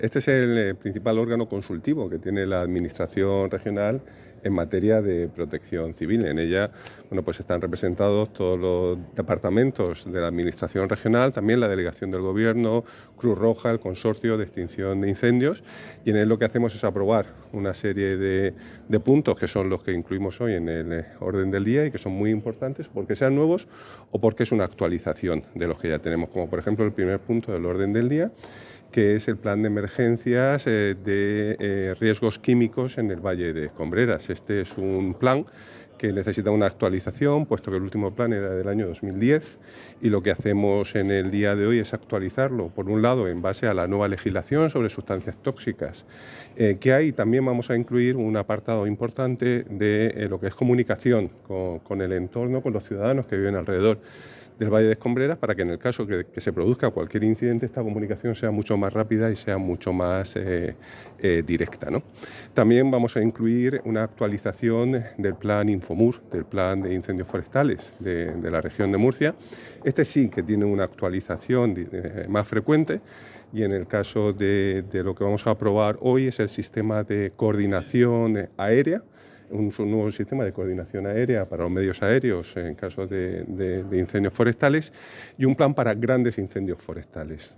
Este es el principal órgano consultivo que tiene la Administración regional en materia de protección civil. En ella, bueno, pues están representados todos los departamentos de la Administración regional, también la Delegación del Gobierno, Cruz Roja, el Consorcio de Extinción de Incendios, y en él lo que hacemos es aprobar una serie de puntos que son los que incluimos hoy en el orden del día y que son muy importantes porque sean nuevos o porque es una actualización de los que ya tenemos, como por ejemplo el primer punto del orden del día, que es el plan de emergencias de riesgos químicos en el Valle de Escombreras. Este es un plan que necesita una actualización, puesto que el último plan era del año 2010 y lo que hacemos en el día de hoy es actualizarlo, por un lado, en base a la nueva legislación sobre sustancias tóxicas que hay. También vamos a incluir un apartado importante de lo que es comunicación con el entorno, con los ciudadanos que viven alrededor del Valle de Escombreras, para que en el caso que se produzca cualquier incidente, esta comunicación sea mucho más rápida y sea mucho más directa, ¿no? También vamos a incluir una actualización del plan Infomur, del plan de incendios forestales de la región de Murcia. Este sí que tiene una actualización más frecuente, y en el caso de lo que vamos a aprobar hoy es el sistema de coordinación aérea, un nuevo sistema de coordinación aérea para los medios aéreos en caso de incendios forestales, y un plan para grandes incendios forestales.